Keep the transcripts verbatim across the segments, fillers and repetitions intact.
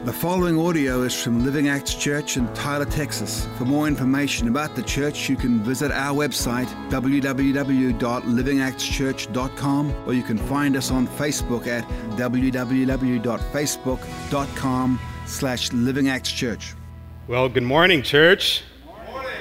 The following audio is from Living Acts Church in Tyler, Texas. For more information about the church, you can visit our website, w w w dot living acts church dot com, or you can find us on Facebook at w w w dot facebook dot com slash living acts church. Well, good morning, church. Good morning.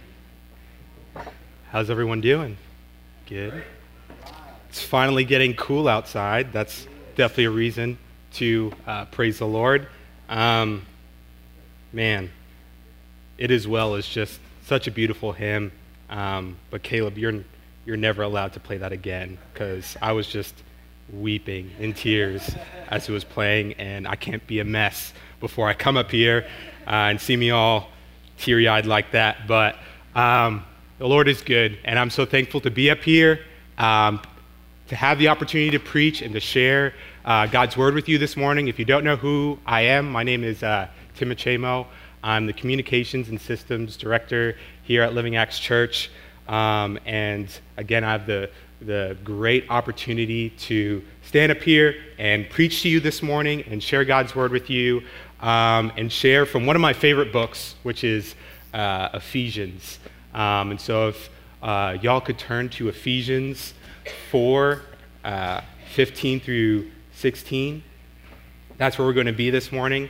How's everyone doing? Good. It's finally getting cool outside. That's definitely a reason to uh, praise the Lord. Um, man, It Is Well is just such a beautiful hymn. Um, but Caleb, you're you're never allowed to play that again, because I was just weeping in tears as it was playing, and I can't be a mess before I come up here uh, and see me all teary-eyed like that. But um, the Lord is good, and I'm so thankful to be up here, um, to have the opportunity to preach and to share uh, God's Word with you this morning. If you don't know who I am, my name is uh, Tim Achemo. I'm the Communications and Systems Director here at Living Acts Church. Um, and again, I have the, the great opportunity to stand up here and preach to you this morning and share God's Word with you, um, and share from one of my favorite books, which is uh, Ephesians. Um, and so if uh, y'all could turn to Ephesians four, uh, fifteen through sixteen. That's where we're going to be this morning.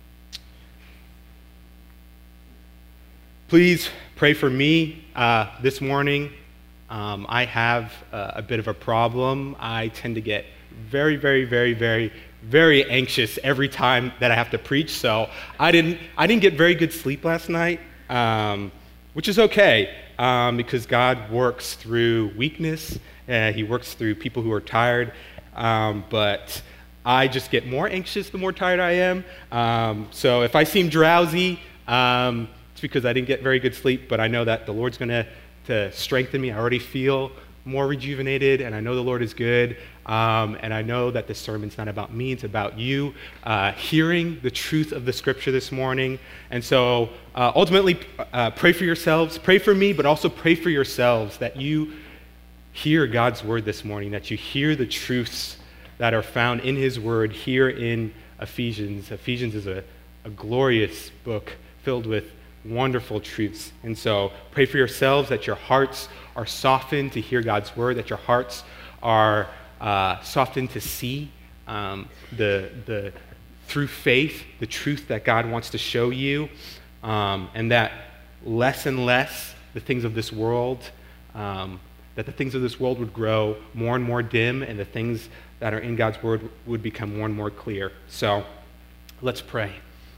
Please pray for me uh, this morning. Um, I have uh, a bit of a problem. I tend to get very, very, very, very, very anxious every time that I have to preach. So I didn't, I didn't get very good sleep last night, um, which is okay, um, because God works through weakness. Uh, he works through people who are tired. Um, but I just get more anxious the more tired I am. Um, so if I seem drowsy, um, it's because I didn't get very good sleep, but I know that the Lord's going to to strengthen me. I already feel more rejuvenated, and I know the Lord is good, um, and I know that this sermon's not about me, it's about you uh, hearing the truth of the Scripture this morning. And so uh, ultimately, uh, pray for yourselves, pray for me, but also pray for yourselves that you hear God's Word this morning, that you hear the truths that are found in His Word here in Ephesians. Ephesians is a, a glorious book filled with wonderful truths. And so pray for yourselves that your hearts are softened to hear God's Word, that your hearts are uh, softened to see um, the, the through faith, the truth that God wants to show you, um, and that less and less the things of this world, um, that the things of this world would grow more and more dim, and the things that are in God's Word would become more and more clear. So let's pray.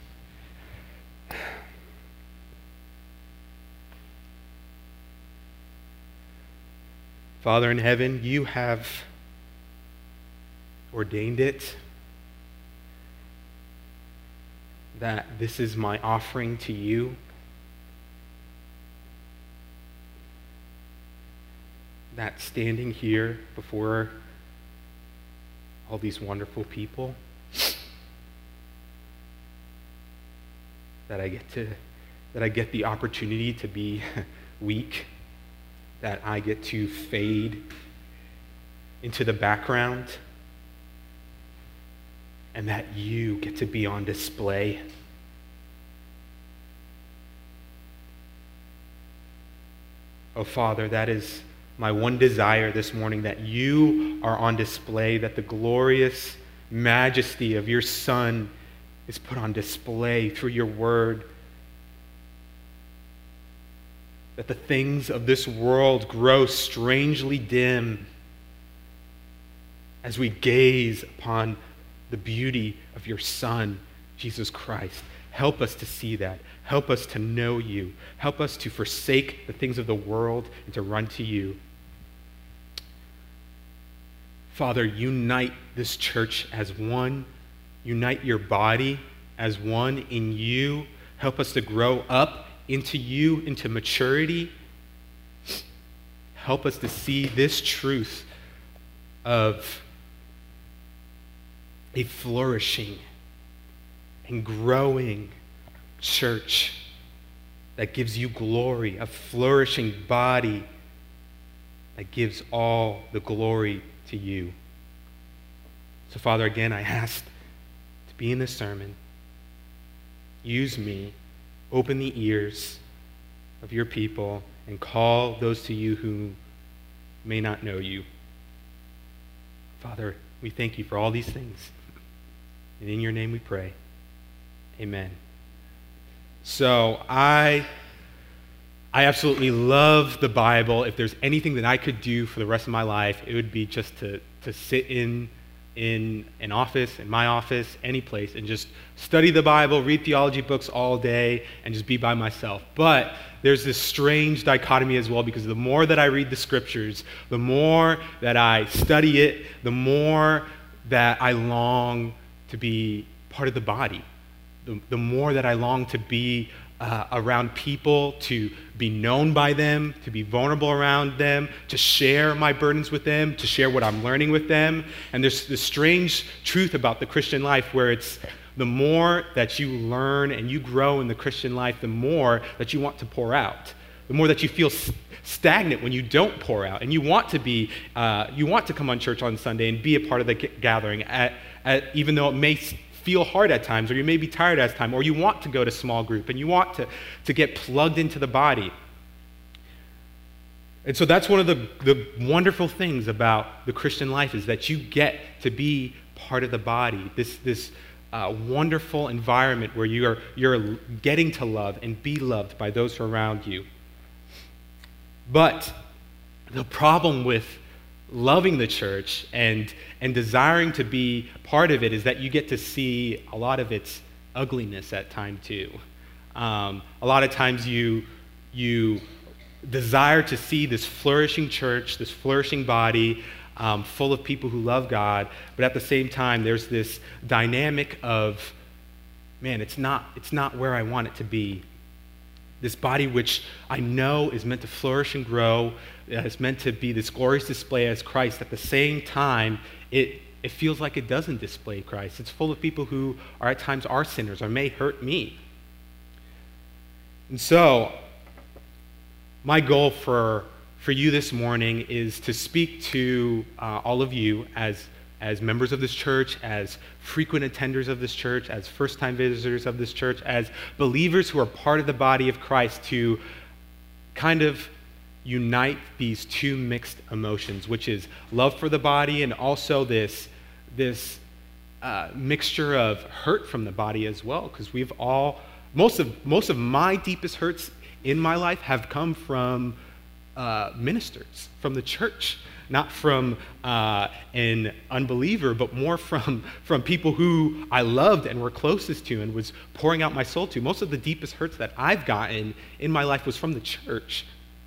Father in heaven, you have ordained it that this is my offering to you, that standing here before all these wonderful people, that I get to, that I get the opportunity to be weak, that I get to fade into the background, and that you get to be on display. Oh, Father, that is my one desire this morning, that you are on display, that the glorious majesty of your Son is put on display through your Word, that the things of this world grow strangely dim as we gaze upon the beauty of your Son, Jesus Christ. Help us to see that. Help us to know you. Help us to forsake the things of the world and to run to you. Father, unite this church as one. Unite your body as one in you. Help us to grow up into you, into maturity. Help us to see this truth of a flourishing and growing church that gives you glory, a flourishing body that gives all the glory to you. So, Father, again, I ask to be in this sermon, use me, open the ears of your people, and call those to you who may not know you. Father, we thank you for all these things. And in your name we pray. Amen. So I, I absolutely love the Bible. If there's anything that I could do for the rest of my life, it would be just to, to sit in, in an office, in my office, any place, and just study the Bible, read theology books all day, and just be by myself. But there's this strange dichotomy as well, because the more that I read the scriptures, the more that I study it, the more that I long to be part of the body. The, the more that I long to be uh, around people, to be known by them, to be vulnerable around them, to share my burdens with them, to share what I'm learning with them. And there's this strange truth about the Christian life where it's the more that you learn and you grow in the Christian life, the more that you want to pour out. The more that you feel stagnant when you don't pour out, and you want to be, uh, you want to come on church on Sunday and be a part of the gathering, at, at, even though it may feel hard at times, or you may be tired at times, or you want to go to small group, and you want to, to get plugged into the body. And so that's one of the, the wonderful things about the Christian life, is that you get to be part of the body, this, this uh, wonderful environment where you're, you're getting to love and be loved by those who are around you. But the problem with loving the church and, and desiring to be part of it is that you get to see a lot of its ugliness at times too. Um, a lot of times you, you desire to see this flourishing church, this flourishing body, um, full of people who love God, but at the same time there's this dynamic of, man, it's not, it's not where I want it to be. This body which I know is meant to flourish and grow, is meant to be this glorious display as Christ. At the same time, it, it feels like it doesn't display Christ. It's full of people who are at times are sinners or may hurt me. And so, my goal for, for you this morning is to speak to uh, all of you as as members of this church, as frequent attenders of this church, as first-time visitors of this church, as believers who are part of the body of Christ, to kind of unite these two mixed emotions, which is love for the body and also this, this uh, mixture of hurt from the body as well, because we've all, most of, most of my deepest hurts in my life have come from uh, ministers, from the church. Not from uh, an unbeliever, but more from, from people who I loved and were closest to and was pouring out my soul to. Most of the deepest hurts that I've gotten in my life was from the church.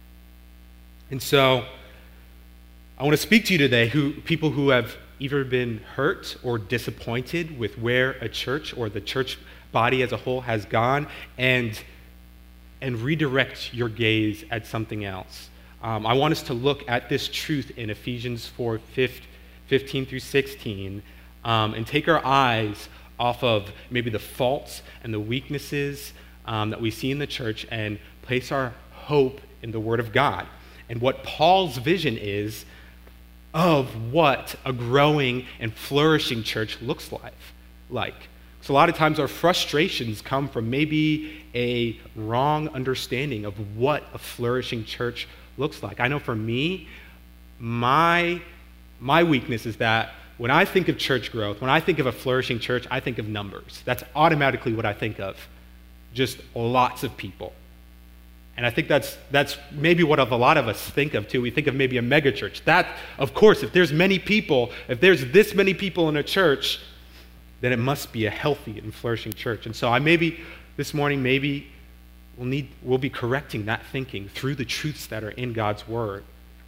And so I want to speak to you today, who people who have either been hurt or disappointed with where a church or the church body as a whole has gone, and, and redirect your gaze at something else. Um, I want us to look at this truth in Ephesians four, fifteen through sixteen, um, and take our eyes off of maybe the faults and the weaknesses um, that we see in the church and place our hope in the Word of God and what Paul's vision is of what a growing and flourishing church looks like. like. So a lot of times our frustrations come from maybe a wrong understanding of what a flourishing church looks like. I know for me, my, my weakness is that when I think of church growth, when I think of a flourishing church, I think of numbers. That's automatically what I think of. Just lots of people. And I think that's that's maybe what a lot of us think of too. We think of maybe a mega church. That, of course, if there's many people, if there's this many people in a church, then it must be a healthy and flourishing church. And so I maybe this morning, maybe we'll need we'll be correcting that thinking through the truths that are in God's Word.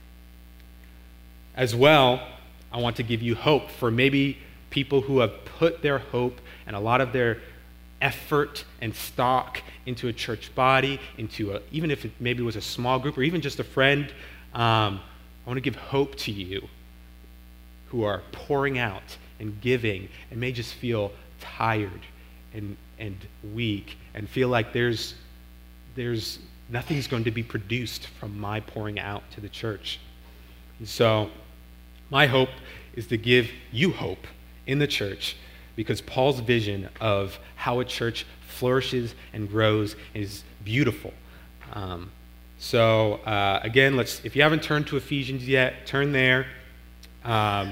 As well, I want to give you hope for maybe people who have put their hope and a lot of their effort and stock into a church body, into a, even if it maybe was a small group or even just a friend. Um, I want to give hope to you who are pouring out and giving and may just feel tired and and weak and feel like there's there's nothing's going to be produced from my pouring out to the church. And so my hope is to give you hope in the church because Paul's vision of how a church flourishes and grows is beautiful. Um, so uh, again, let's. If you haven't turned to Ephesians yet, turn there. Um,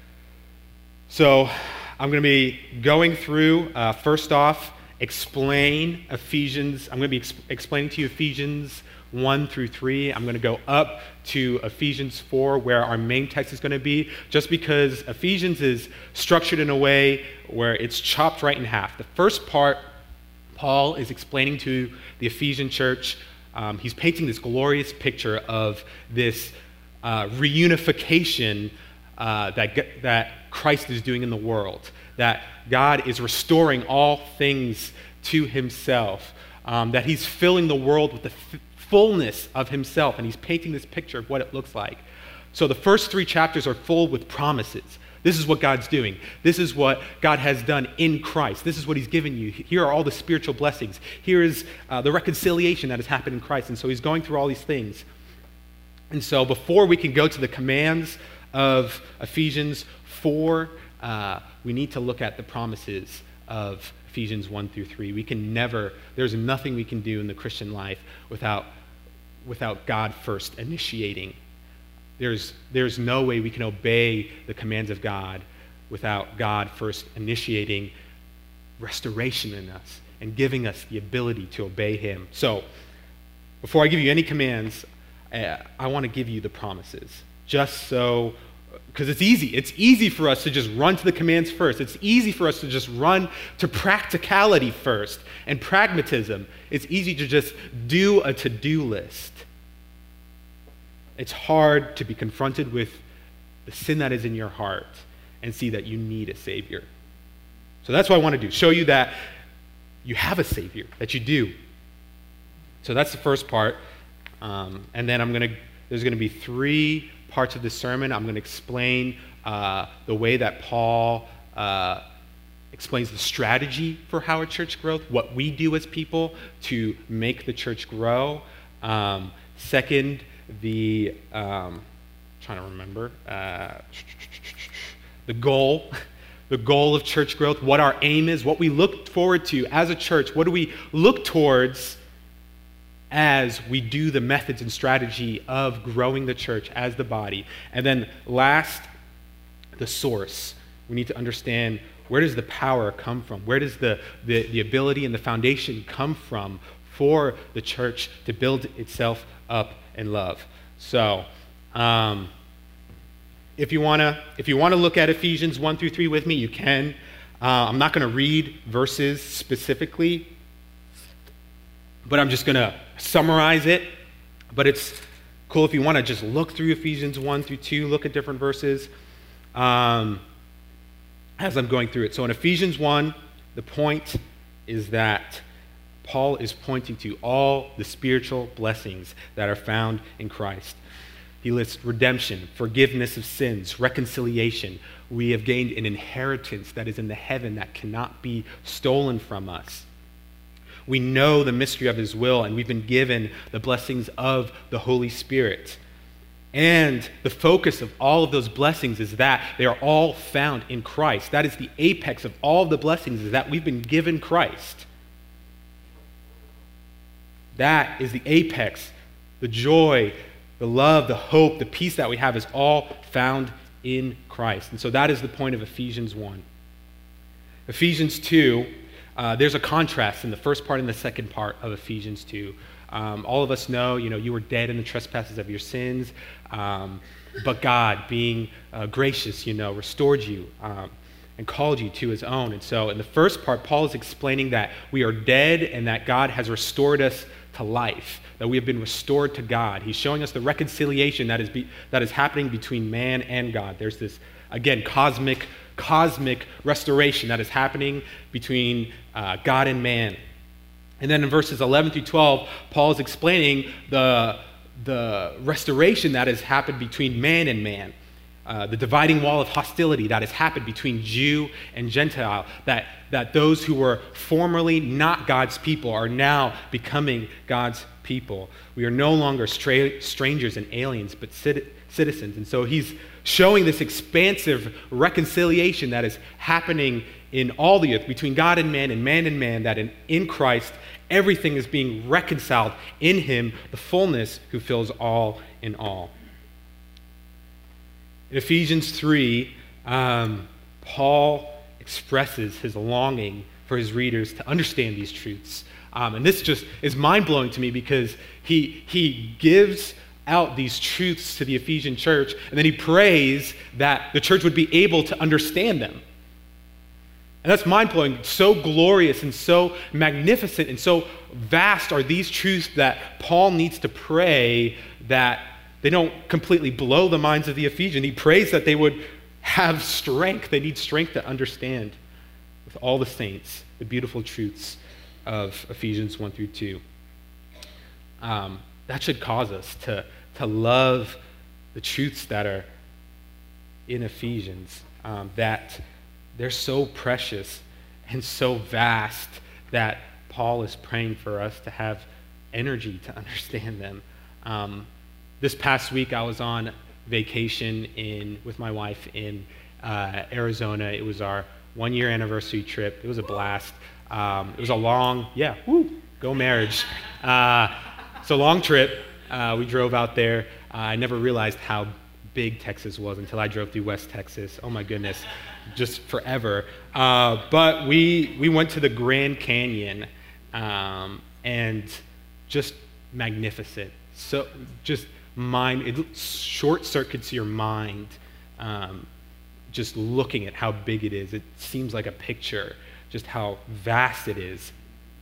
so I'm going to be going through, uh, first off, explain Ephesians. I'm going to be ex- explaining to you Ephesians one through three. I'm going to go up to Ephesians four, where our main text is going to be, just because Ephesians is structured in a way where it's chopped right in half. The first part, Paul is explaining to the Ephesian church. Um, he's painting this glorious picture of this uh, reunification uh, that, that Christ is doing in the world, that God is restoring all things to himself, um, that he's filling the world with the f- fullness of himself, and he's painting this picture of what it looks like. So the first three chapters are full with promises. This is what God's doing. This is what God has done in Christ. This is what he's given you. Here are all the spiritual blessings. Here is uh, the reconciliation that has happened in Christ. And so he's going through all these things. And so before we can go to the commands of Ephesians four, uh, we need to look at the promises of Ephesians one through three. We can never, there's nothing we can do in the Christian life without, without God first initiating. There's, there's no way we can obey the commands of God without God first initiating restoration in us and giving us the ability to obey him. So, before I give you any commands, uh, I want to give you the promises. Just so, because it's easy. It's easy for us to just run to the commands first. It's easy for us to just run to practicality first and pragmatism. It's easy to just do a to-do list. It's hard to be confronted with the sin that is in your heart and see that you need a Savior. So that's what I want to do, show you that you have a Savior, that you do. So that's the first part. Um, and then I'm going to, there's going to be three parts of the sermon. I'm going to explain uh, the way that Paul uh, explains the strategy for how a church grows, what we do as people to make the church grow. Um, second, the, um, trying to remember, uh, the goal, the goal of church growth, what our aim is, what we look forward to as a church, what do we look towards as we do the methods and strategy of growing the church as the body. And then last, the source. We need to understand, where does the power come from? Where does the, the, the ability and the foundation come from for the church to build itself up in love? So, um, if you want to if you want to look at Ephesians one through three with me, you can. Uh, I'm not going to read verses specifically, but I'm just going to summarize it. But it's cool if you want to just look through Ephesians one through two, look at different verses um, as I'm going through it. So in Ephesians one, the point is that Paul is pointing to all the spiritual blessings that are found in Christ. He lists redemption, forgiveness of sins, reconciliation. We have gained an inheritance that is in the heaven that cannot be stolen from us. We know the mystery of his will, and we've been given the blessings of the Holy Spirit. And the focus of all of those blessings is that they are all found in Christ. That is the apex of all of the blessings, is that we've been given Christ. That is the apex. The joy, the love, the hope, the peace that we have is all found in Christ. And so that is the point of Ephesians one. Ephesians two, uh, there's a contrast in the first part and the second part of Ephesians two. Um, all of us know, you know, you were dead in the trespasses of your sins, um, but God, being uh, gracious, you know, restored you um, and called you to his own. And so in the first part, Paul is explaining that we are dead and that God has restored us to life, that we have been restored to God. He's showing us the reconciliation that is be, that is happening between man and God. There's this, again, cosmic, cosmic restoration that is happening between uh, God and man. And then in verses eleven through twelve, Paul is explaining the, the restoration that has happened between man and man. Uh, the dividing wall of hostility that has happened between Jew and Gentile, that, that those who were formerly not God's people are now becoming God's people. We are no longer stra- strangers and aliens, but cit- citizens. And so he's showing this expansive reconciliation that is happening in all the earth, between God and man and man and man, that in, in Christ everything is being reconciled in him, the fullness who fills all in all. In Ephesians three, um, Paul expresses his longing for his readers to understand these truths. Um, and this just is mind-blowing to me because he, he gives out these truths to the Ephesian church, and then he prays that the church would be able to understand them. And that's mind-blowing. So glorious and so magnificent and so vast are these truths that Paul needs to pray that they don't completely blow the minds of the Ephesians. He prays that they would have strength. They need strength to understand with all the saints the beautiful truths of Ephesians one through two. Um, that should cause us to, to love the truths that are in Ephesians, um, that they're so precious and so vast that Paul is praying for us to have energy to understand them. Um, this past week I was on vacation in with my wife in uh, Arizona. It was our one-year anniversary trip. It was a blast. Um, it was a long, yeah, woo, go marriage. Uh, it's a long trip. Uh, we drove out there. Uh, I never realized how big Texas was until I drove through West Texas. Oh my goodness, just forever. Uh, but we we went to the Grand Canyon, um, and just magnificent. So just mind, it short circuits your mind. Um, just looking at how big it is, it seems like a picture. Just how vast it is.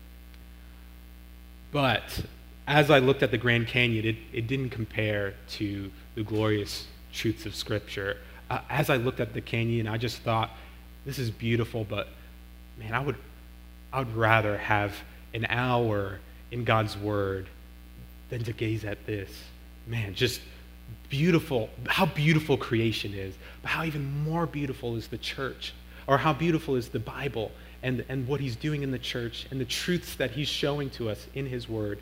But as I looked at the Grand Canyon, it, it didn't compare to the glorious truths of Scripture. Uh, as I looked at the canyon, I just thought, this is beautiful, but man, I would, I would rather have an hour in God's Word than to gaze at this. Man, just beautiful, how beautiful creation is, but how even more beautiful is the church, or how beautiful is the Bible, and, and what he's doing in the church, and the truths that he's showing to us in his word.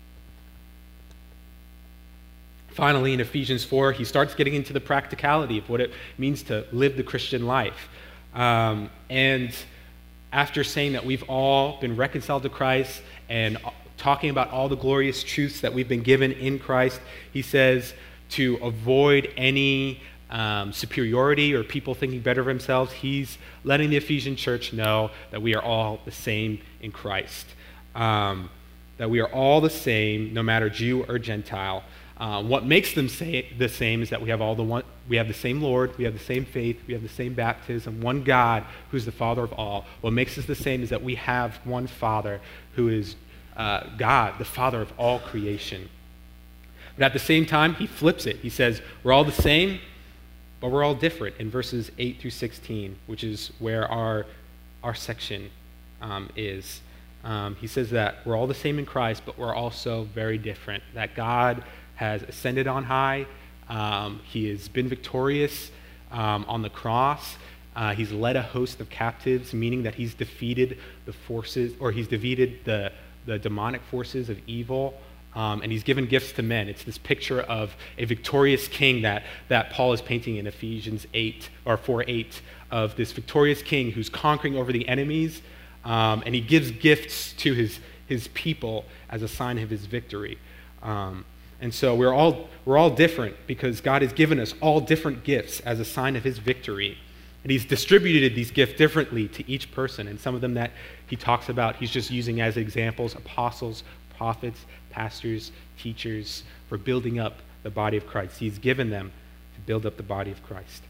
Finally, in Ephesians four, he starts getting into the practicality of what it means to live the Christian life. Um, and after saying that we've all been reconciled to Christ and talking about all the glorious truths that we've been given in Christ, he says to avoid any Um, superiority or people thinking better of themselves. He's letting the Ephesian church know that we are all the same in Christ. Um, that we are all the same, no matter Jew or Gentile. Um, what makes them say the same is that we have all the one, we have the same Lord, we have the same faith, we have the same baptism, one God who's the Father of all. What makes us the same is that we have one Father who is uh, God, the Father of all creation. But at the same time, he flips it. He says, we're all the same, but we're all different in verses eight through sixteen, which is where our, our section um, is. Um, he says that we're all the same in Christ, but we're also very different. That God has ascended on high. Um, he has been victorious um, on the cross. Uh, he's led a host of captives, meaning that he's defeated the forces, or he's defeated the, the demonic forces of evil. Um, and he's given gifts to men. It's this picture of a victorious king that, that Paul is painting in Ephesians eight, or four eight, of this victorious king who's conquering over the enemies, um, and he gives gifts to his, his people as a sign of his victory. Um, and so we're all, we're all different because God has given us all different gifts as a sign of his victory. And he's distributed these gifts differently to each person. And some of them that he talks about, he's just using as examples: apostles, prophets, pastors, teachers, for building up the body of Christ. He's given them to build up the body of Christ.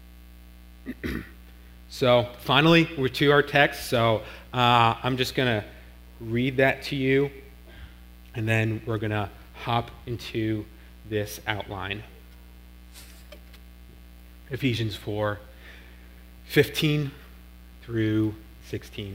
So finally, we're to our text. So uh, I'm just going to read that to you, and then we're going to hop into this outline. Ephesians four, fifteen through sixteen.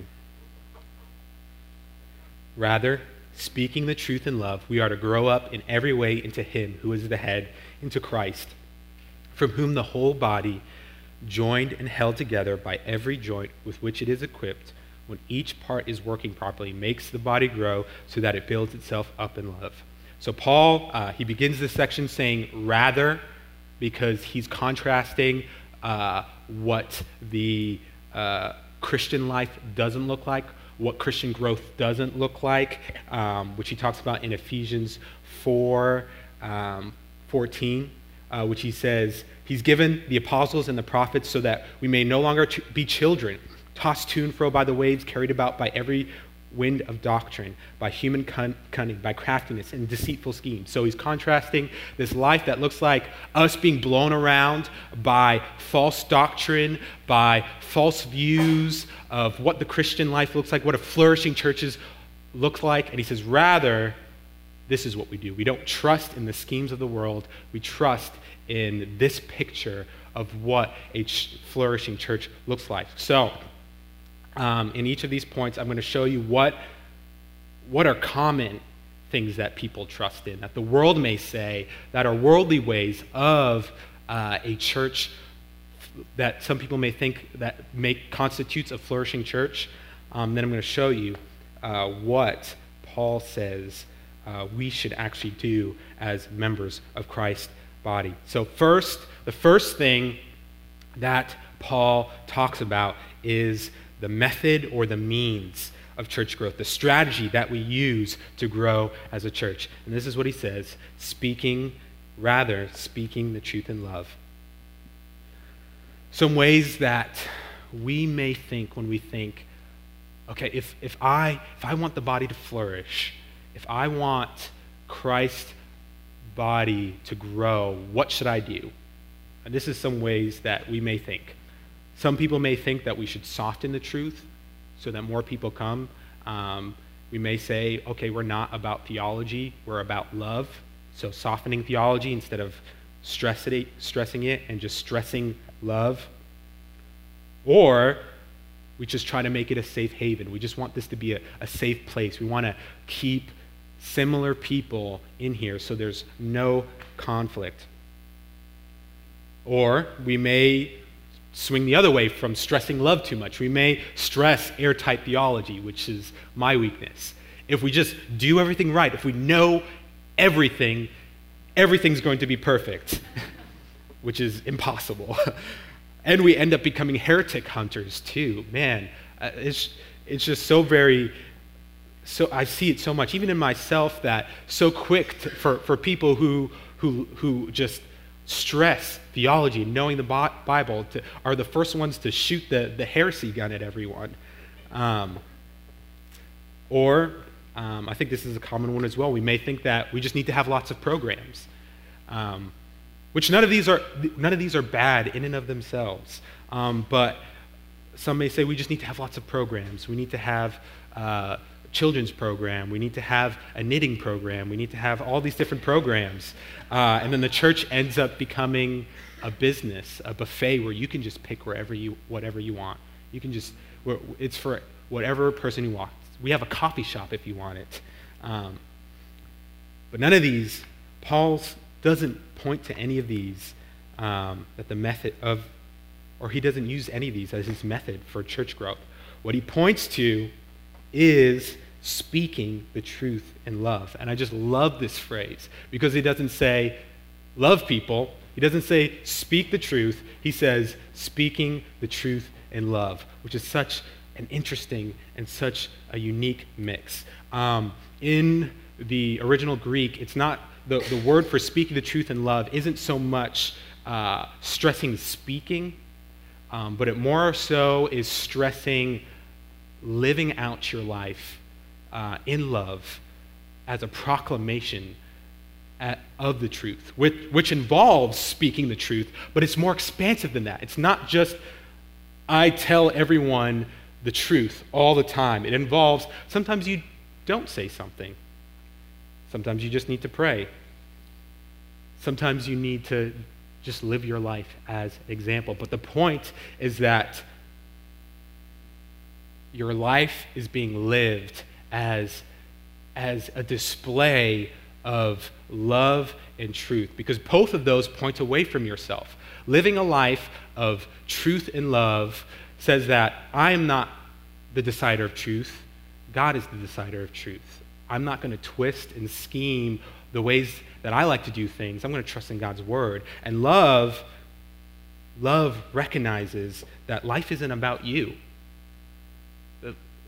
Rather, speaking the truth in love, we are to grow up in every way into him who is the head, into Christ, from whom the whole body, joined and held together by every joint with which it is equipped, when each part is working properly, makes the body grow so that it builds itself up in love. So Paul, uh, he begins this section saying rather, because he's contrasting uh, what the uh, Christian life doesn't look like, what Christian growth doesn't look like, um, which he talks about in Ephesians four, um, fourteen, uh, which he says, he's given the apostles and the prophets so that we may no longer ch- be children, tossed to and fro by the waves, carried about by every wind of doctrine, by human cun- cunning, by craftiness and deceitful schemes. So he's contrasting this life that looks like us being blown around by false doctrine, by false views of what the Christian life looks like, what a flourishing churches look like. And he says, rather, this is what we do. We don't trust in the schemes of the world. We trust in this picture of what a ch- flourishing church looks like. So, Um, in each of these points, I'm going to show you what, what are common things that people trust in, that the world may say, that are worldly ways of uh, a church that some people may think that make constitutes a flourishing church. Um, then I'm going to show you uh, what Paul says uh, we should actually do as members of Christ's body. So first, the first thing that Paul talks about is the method or the means of church growth, the strategy that we use to grow as a church. And this is what he says, speaking, rather, speaking the truth in love. Some ways that we may think when we think, okay, if, if, I, if I want the body to flourish, if I want Christ's body to grow, what should I do? And this is some ways that we may think. Some people may think that we should soften the truth so that more people come. Um, we may say, okay, we're not about theology, we're about love. So softening theology instead of stress it, stressing it and just stressing love. Or we just try to make it a safe haven. We just want this to be a, a safe place. We want to keep similar people in here so there's no conflict. Or we may swing the other way from stressing love too much. We may stress airtight theology, which is my weakness. If we just do everything right, if we know everything, everything's going to be perfect, which is impossible. And we end up becoming heretic hunters too. Man, uh, it's it's just so very, so I see it so much, even in myself, that so quick to, for, for people who who who just stress theology, knowing the Bible, to, are the first ones to shoot the, the heresy gun at everyone. Um, or, um, I think this is a common one as well, we may think that we just need to have lots of programs, um, which none of these are none of these are bad in and of themselves. Um, but some may say we just need to have lots of programs. We need to have uh, children's program. We need to have a knitting program. We need to have all these different programs. Uh, and then the church ends up becoming a business, a buffet where you can just pick wherever you, whatever you want. You can just, it's for whatever person you want. We have a coffee shop if you want it. Um, but none of these, Paul doesn't point to any of these, um, that the method of, or he doesn't use any of these as his method for church growth. What he points to is speaking the truth in love. And I just love this phrase because he doesn't say, love people. He doesn't say, speak the truth. He says, speaking the truth in love, which is such an interesting and such a unique mix. Um, in the original Greek, it's not, the, the word for speaking the truth in love isn't so much uh, stressing speaking, um, but it more so is stressing living out your life uh, in love as a proclamation at, of the truth, which, which involves speaking the truth, but it's more expansive than that. It's not just, I tell everyone the truth all the time. It involves, sometimes you don't say something. Sometimes you just need to pray. Sometimes you need to just live your life as an example. But the point is that your life is being lived as, as a display of love and truth, because both of those point away from yourself. Living a life of truth and love says that I am not the decider of truth. God is the decider of truth. I'm not going to twist and scheme the ways that I like to do things. I'm going to trust in God's word. And love, love recognizes that life isn't about you.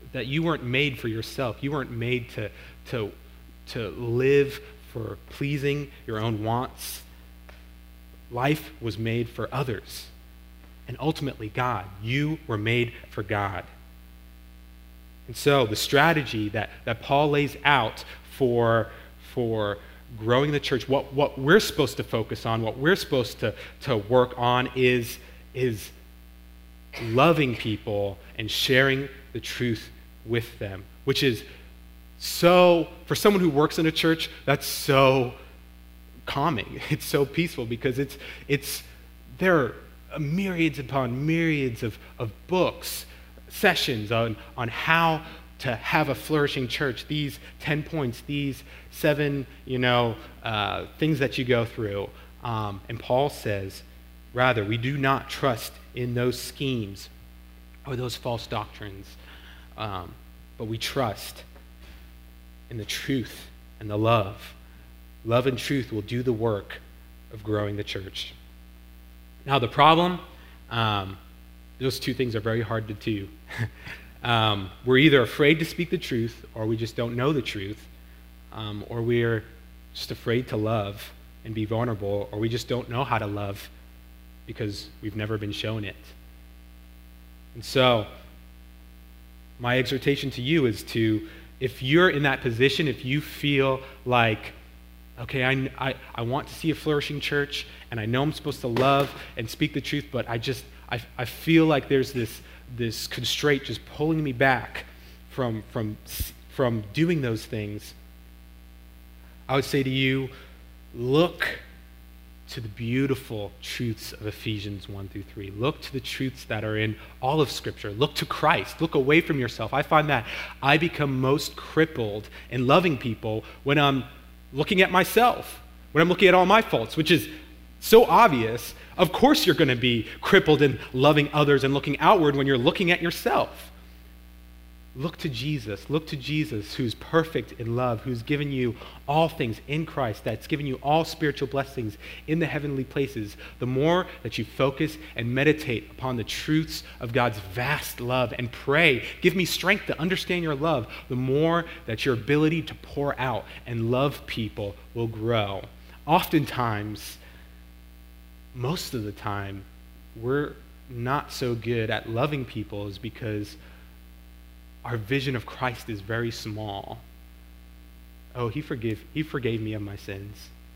that you weren't made for yourself. You weren't made to, to, to live for pleasing your own wants. Life was made for others. And ultimately, God. You were made for God. And so the strategy that, that Paul lays out for, for growing the church, what, what we're supposed to focus on, what we're supposed to, to work on is, is loving people and sharing the truth with them, which is so, for someone who works in a church, that's so calming. It's so peaceful because it's, it's there are myriads upon myriads of, of books, sessions on, on how to have a flourishing church, these ten points, these seven, you know, uh, things that you go through. Um, and Paul says, rather, we do not trust in those schemes or those false doctrines, um, but we trust in the truth and the love. Love and truth will do the work of growing the church. Now, the problem, um, those two things are very hard to do. um, we're either afraid to speak the truth, or we just don't know the truth, um, or we're just afraid to love and be vulnerable, or we just don't know how to love because we've never been shown it. And so, my exhortation to you is to, if you're in that position, if you feel like, okay, I, I, I want to see a flourishing church, and I know I'm supposed to love and speak the truth, but I just, I, I feel like there's this, this constraint just pulling me back from, from, from doing those things. I would say to you, look to the beautiful truths of Ephesians one through three. Look to the truths that are in all of Scripture. Look to Christ. Look away from yourself. I find that I become most crippled in loving people when I'm looking at myself, when I'm looking at all my faults, which is so obvious. Of course you're going to be crippled in loving others and looking outward when you're looking at yourself. Look to Jesus. Look to Jesus, who's perfect in love, who's given you all things in Christ, that's given you all spiritual blessings in the heavenly places. The more that you focus and meditate upon the truths of God's vast love and pray, give me strength to understand your love, the more that your ability to pour out and love people will grow. Oftentimes, most of the time, we're not so good at loving people is because our vision of Christ is very small. Oh, he forgave, he forgave me of my sins.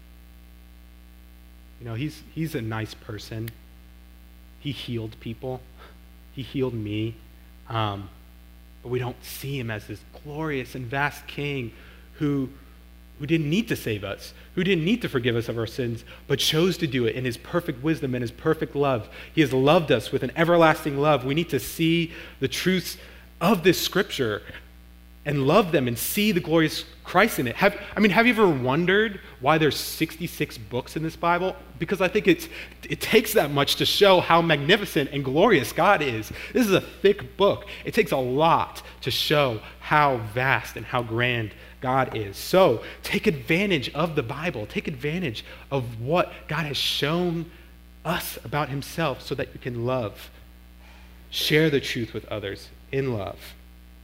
You know, he's, he's a nice person. He healed people. He healed me. Um, but we don't see him as this glorious and vast king who, who didn't need to save us, who didn't need to forgive us of our sins, but chose to do it in his perfect wisdom and his perfect love. He has loved us with an everlasting love. We need to see the truths of this Scripture and love them and see the glorious Christ in it. Have, I mean, have you ever wondered why there's sixty-six books in this Bible? Because I think it's, it takes that much to show how magnificent and glorious God is. This is a thick book. It takes a lot to show how vast and how grand God is. So take advantage of the Bible. Take advantage of what God has shown us about himself so that you can love. Share the truth with others in love.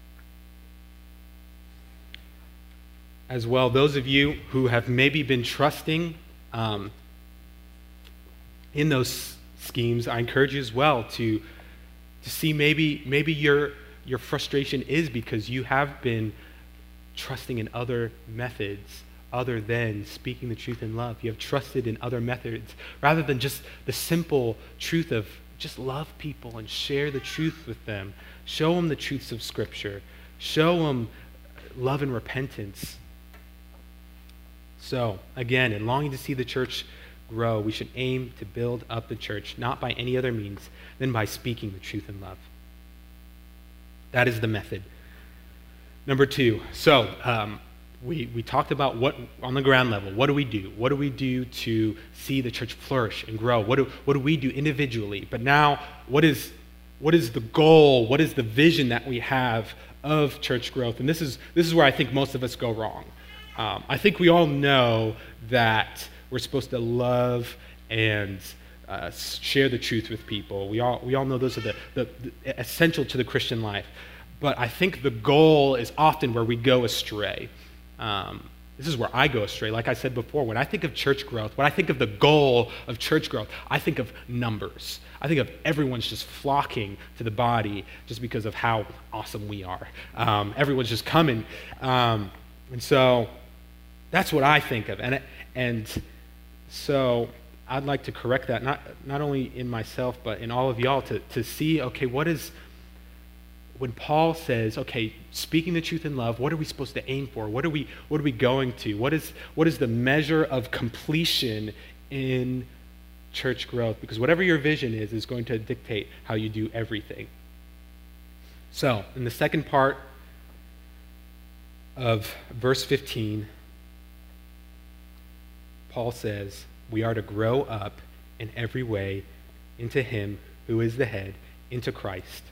As well, those of you who have maybe been trusting um, in those schemes, I encourage you as well to, to see maybe, maybe your, your frustration is because you have been trusting in other methods other than speaking the truth in love. You have trusted in other methods rather than just the simple truth of just love people and share the truth with them. Show them the truths of Scripture. Show them love and repentance. So, again, in longing to see the church grow, we should aim to build up the church, not by any other means than by speaking the truth in love. That is the method. Number two, so um, we, we talked about what, on the ground level, what do we do? What do we do to see the church flourish and grow? What do, what do we do individually? But now, what is, what is the goal? What is the vision that we have of church growth? And this is, this is where I think most of us go wrong. Um, I think we all know that we're supposed to love and uh, share the truth with people. We all, we all know those are the, the, the essential to the Christian life. but I think the goal is often where we go astray. Um, this is where I go astray. Like I said before, when I think of church growth, when I think of the goal of church growth, I think of numbers. I think of everyone's just flocking to the body just because of how awesome we are. Um, everyone's just coming. Um, and so that's what I think of. And, and so I'd like to correct that, not, not only in myself, but in all of y'all, to, to see, okay, what is, when Paul says, okay, speaking the truth in love, what are we supposed to aim for? What are we, what are we going to? What is, what is the measure of completion in church growth? Because whatever your vision is, is going to dictate how you do everything. So, in the second part of verse fifteen, Paul says, we are to grow up in every way into him who is the head, into Christ.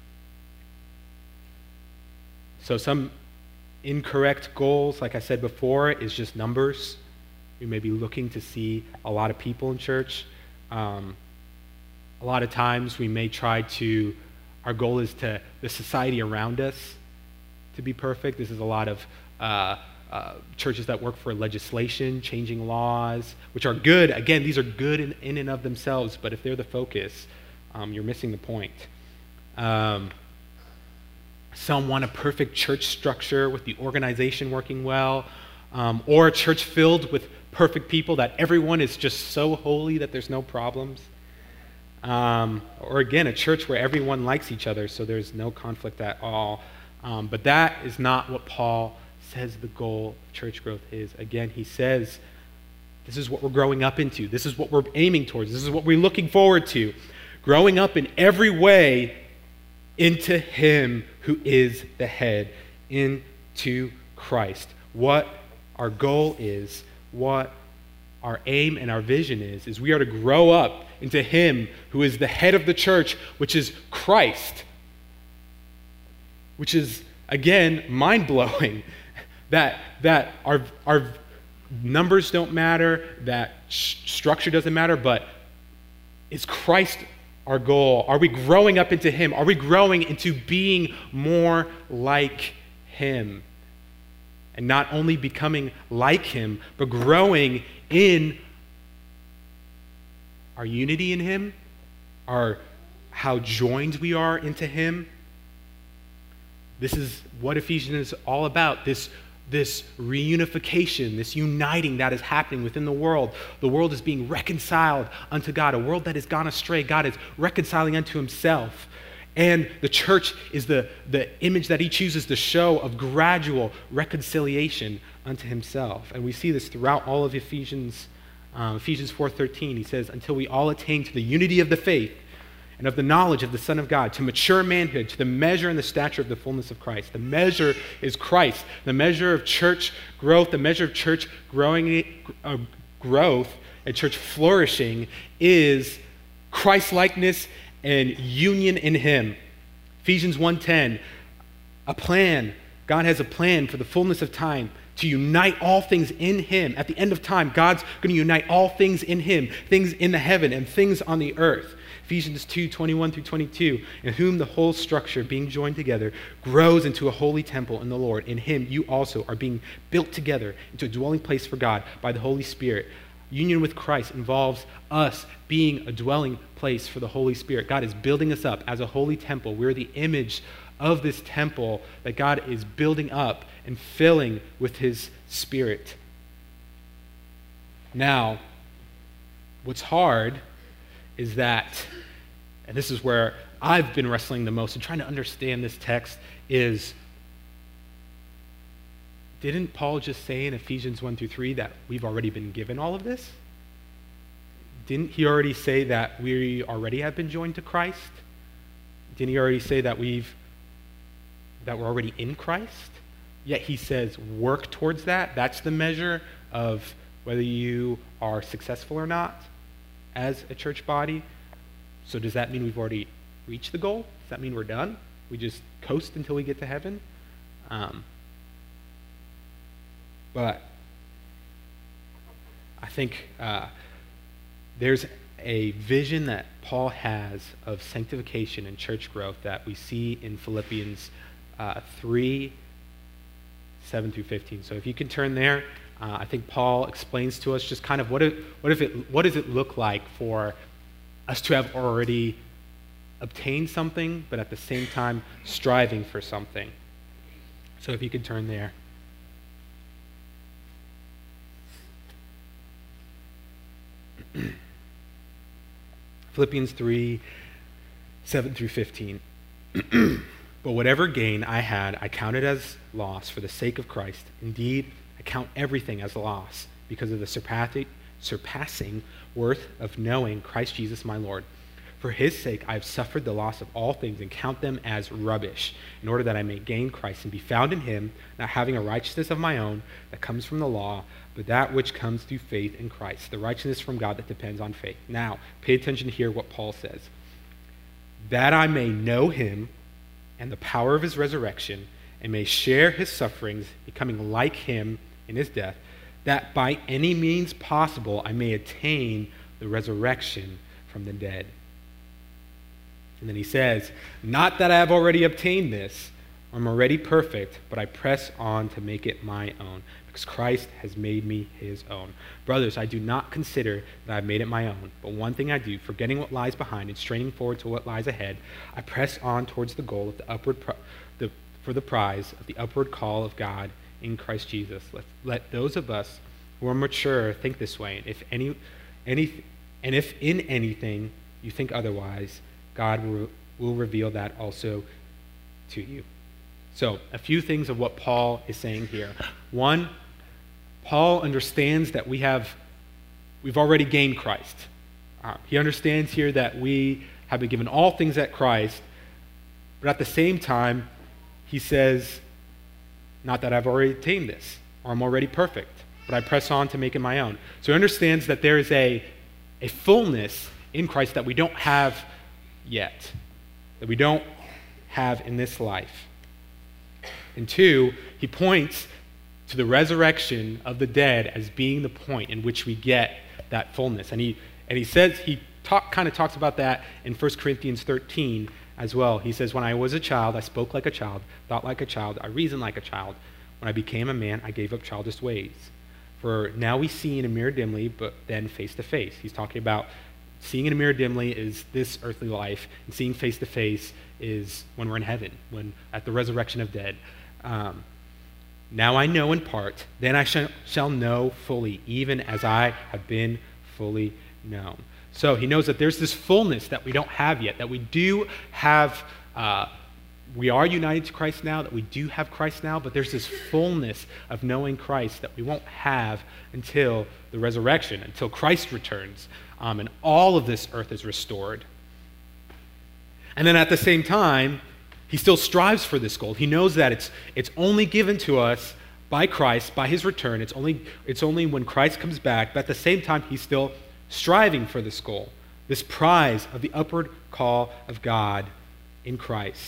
So some incorrect goals, like I said before, is just numbers. We may be looking to see a lot of people in church. Um, a lot of times we may try to, our goal is to the society around us to be perfect. This is a lot of uh, uh, churches that work for legislation, changing laws, which are good. Again, these are good in, in and of themselves, but if they're the focus, um, you're missing the point. Um, Some want a perfect church structure with the organization working well, um, or a church filled with perfect people that everyone is just so holy that there's no problems. Um, or again, a church where everyone likes each other, so there's no conflict at all. Um, but that is not what Paul says the goal of church growth is. Again, he says, this is what we're growing up into. This is what we're aiming towards. This is what we're looking forward to. Growing up in every way into him who is the head, into Christ. What our goal is, what our aim and our vision is, is we are to grow up into him who is the head of the church, which is Christ. Which is, again, mind-blowing. That, that our, our numbers don't matter, that sh- structure doesn't matter, but is Christ our goal? Are we growing up into him? Are we growing into being more like him? And not only becoming like him, but growing in our unity in him, our how joined we are into him. This is what Ephesians is all about, this This reunification, this uniting that is happening within the world. The world is being reconciled unto God. A world that has gone astray, God is reconciling unto himself. And the church is the, the image that he chooses to show of gradual reconciliation unto himself. And we see this throughout all of Ephesians, um, Ephesians four thirteen. He says, until we all attain to the unity of the faith and of the knowledge of the Son of God, to mature manhood, to the measure and the stature of the fullness of Christ. The measure is Christ. The measure of church growth, the measure of church growing, uh, growth and church flourishing is Christ-likeness and union in him. Ephesians one ten, a plan. God has a plan for the fullness of time to unite all things in him. At the end of time, God's going to unite all things in him, things in the heaven and things on the earth. Ephesians two twenty-one through twenty-two, in whom the whole structure, being joined together, grows into a holy temple in the Lord. In him you also are being built together into a dwelling place for God by the Holy Spirit. Union with Christ involves us being a dwelling place for the Holy Spirit. God is building us up as a holy temple. We're the image of this temple that God is building up and filling with his Spirit. Now, what's hard is that, and this is where I've been wrestling the most and trying to understand this text, is didn't Paul just say in Ephesians one through three that we've already been given all of this? Didn't he already say that we already have been joined to Christ? Didn't he already say that we've that we're already in Christ? Yet he says work towards that. That's the measure of whether you are successful or not as a church body. So does that mean we've already reached the goal? Does that mean we're done? We just coast until we get to heaven? Um, but I think uh, there's a vision that Paul has of sanctification and church growth that we see in Philippians uh, three, seven through fifteen. So if you can turn there, uh, I think Paul explains to us just kind of what it, what if it, what does it look like for us to have already obtained something, but at the same time striving for something. So if you could turn there. Philippians three, seven through fifteen. But whatever gain I had, I counted as loss for the sake of Christ. Indeed, I count everything as loss because of the surpassing, surpassing worth of knowing Christ Jesus my Lord. For his sake, I have suffered the loss of all things and count them as rubbish, in order that I may gain Christ and be found in him, not having a righteousness of my own that comes from the law, but that which comes through faith in Christ, the righteousness from God that depends on faith. Now, pay attention to hear what Paul says. That I may know him and the power of his resurrection, and may share his sufferings, becoming like him in his death, that by any means possible I may attain the resurrection from the dead. And then he says, not that I have already obtained this, or am already perfect, but I press on to make it my own, because Christ has made me his own. Brothers, I do not consider that I have made it my own, but one thing I do, forgetting what lies behind and straining forward to what lies ahead, I press on towards the goal of the upward pro- the, for the prize of the upward call of God in Christ Jesus. Let, let those of us who are mature think this way, and if any, any, and if in anything you think otherwise, God will, will reveal that also to you. So, a few things of what Paul is saying here. One, Paul understands that we have, we've already gained Christ. Uh, he understands here that we have been given all things at Christ, but at the same time, he says, not that I've already attained this, or I'm already perfect, but I press on to make it my own. So he understands that there is a, a fullness in Christ that we don't have yet, that we don't have in this life. And two, he points to the resurrection of the dead as being the point in which we get that fullness. And he and he says, he talk, kind of talks about that in First Corinthians thirteen as well. He says, when I was a child, I spoke like a child, thought like a child, I reasoned like a child. When I became a man, I gave up childish ways. For now we see in a mirror dimly, but then face to face. He's talking about seeing in a mirror dimly is this earthly life, and seeing face to face is when we're in heaven, when at the resurrection of dead. Um, now I know in part, then I shall, shall know fully, even as I have been fully known. So he knows that there's this fullness that we don't have yet, that we do have, uh, we are united to Christ now, that we do have Christ now, but there's this fullness of knowing Christ that we won't have until the resurrection, until Christ returns. Um, and all of this earth is restored. And then at the same time, he still strives for this goal. He knows that it's it's only given to us by Christ, by his return. It's only, it's only when Christ comes back, but at the same time, he's still striving for this goal, this prize of the upward call of God in Christ.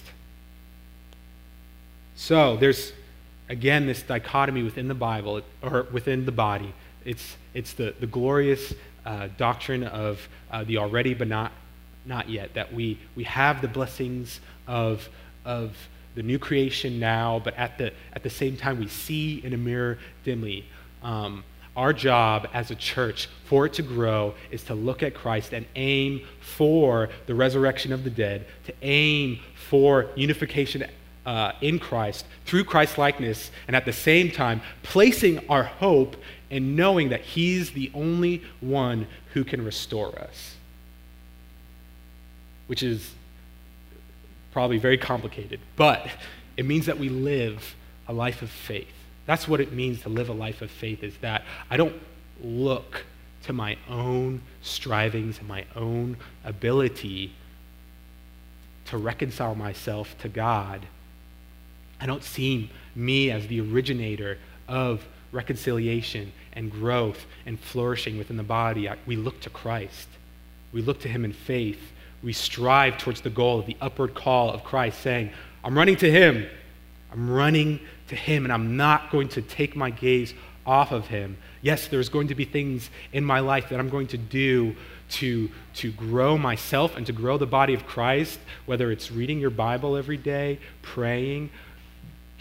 So there's, again, this dichotomy within the Bible, or within the body. It's, it's the, the glorious Uh, doctrine of uh, the already but not not yet, that we we have the blessings of of the new creation now, but at the at the same time we see in a mirror dimly. Um, our job as a church, for it to grow, is to look at Christ and aim for the resurrection of the dead, to aim for unification uh, in Christ through Christ's likeness, and at the same time placing our hope and knowing that he's the only one who can restore us. Which is probably very complicated, but it means that we live a life of faith. That's what it means to live a life of faith, is that I don't look to my own strivings and my own ability to reconcile myself to God. I don't see me as the originator of reconciliation and growth and flourishing within the body. We look to Christ. We look to him in faith. We strive towards the goal of the upward call of Christ, saying, I'm running to him. I'm running to him, and I'm not going to take my gaze off of him. Yes, there's going to be things in my life that I'm going to do to, to grow myself and to grow the body of Christ, whether it's reading your Bible every day, praying,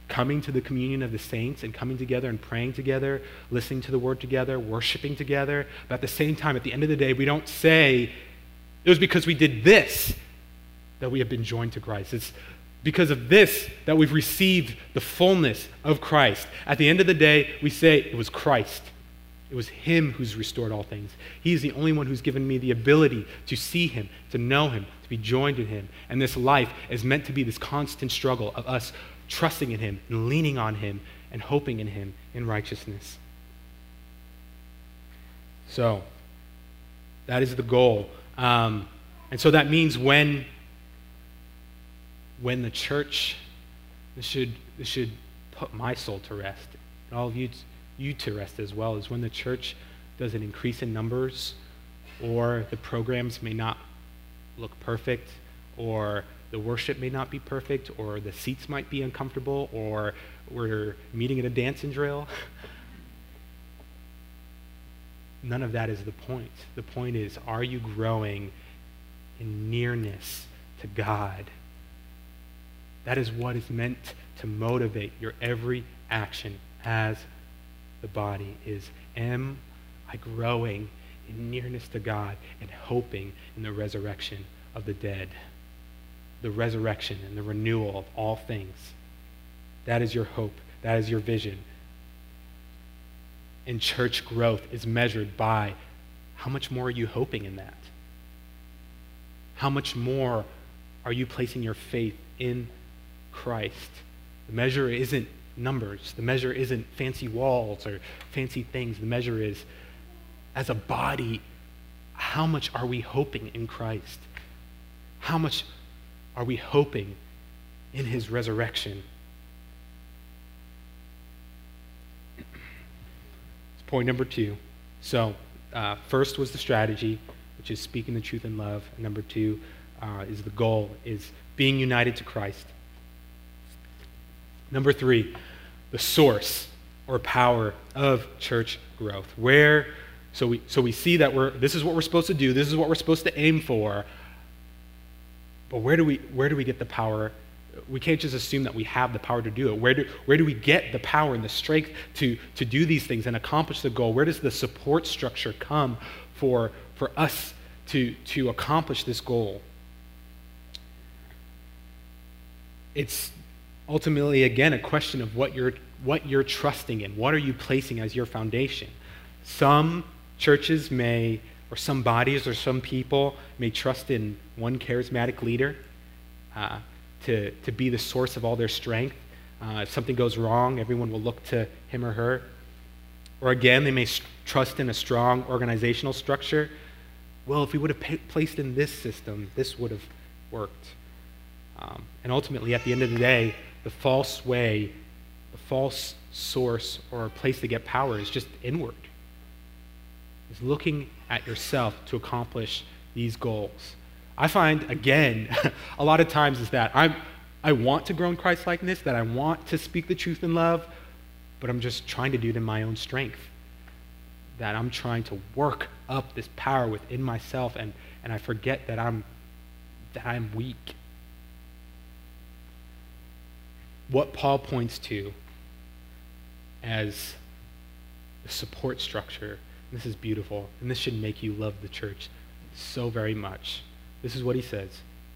coming to the communion of the saints and coming together and praying together, listening to the word together, worshiping together. But at the same time, at the end of the day, we don't say, it was because we did this that we have been joined to Christ. It's because of this that we've received the fullness of Christ. At the end of the day, we say it was Christ. It was him who's restored all things. He is the only one who's given me the ability to see him, to know him, to be joined in him. And this life is meant to be this constant struggle of us trusting in him and leaning on him and hoping in him in righteousness. So, that is the goal. Um, and so that means when, when the church, this should, this should put my soul to rest, and all of you, you to rest as well, is when the church doesn't increase in numbers, or the programs may not look perfect, or the worship may not be perfect, or the seats might be uncomfortable, or we're meeting at a dancing drill. None of that is the point. The point is, are you growing in nearness to God? That is what is meant to motivate your every action as the body is, am I growing in nearness to God and hoping in the resurrection of the dead? The resurrection and the renewal of all things. That is your hope. That is your vision. And church growth is measured by how much more are you hoping in that? How much more are you placing your faith in Christ? The measure isn't numbers. The measure isn't fancy walls or fancy things. The measure is, as a body, how much are we hoping in Christ? How much are we hoping in his resurrection? It's point number two. So, uh, first was the strategy, which is speaking the truth in love. And number two uh, is the goal, is being united to Christ. Number three, the source or power of church growth. Where, so we so we see that we're this is what we're supposed to do, this is what we're supposed to aim for. But where do we where do we get the power? We can't just assume that we have the power to do it. Where do where do we get the power and the strength to, to do these things and accomplish the goal? Where does the support structure come for, for us to, to accomplish this goal? It's ultimately, again, a question of what you're what you're trusting in. What are you placing as your foundation? Some churches may, or some bodies or some people may trust in one charismatic leader uh, to, to be the source of all their strength. Uh, if something goes wrong, everyone will look to him or her. Or again, they may st- trust in a strong organizational structure. Well, if we would have pa- placed in this system, this would have worked. Um, and ultimately, at the end of the day, the false way, the false source or place to get power is just inward. It's looking at yourself to accomplish these goals. I find, again, a lot of times is that I'm, I want to grow in Christ-likeness, that I want to speak the truth in love, but I'm just trying to do it in my own strength. That I'm trying to work up this power within myself, and, and I forget that I'm that I'm weak. What Paul points to as the support structure, and this is beautiful, and this should make you love the church so very much. This is what he says: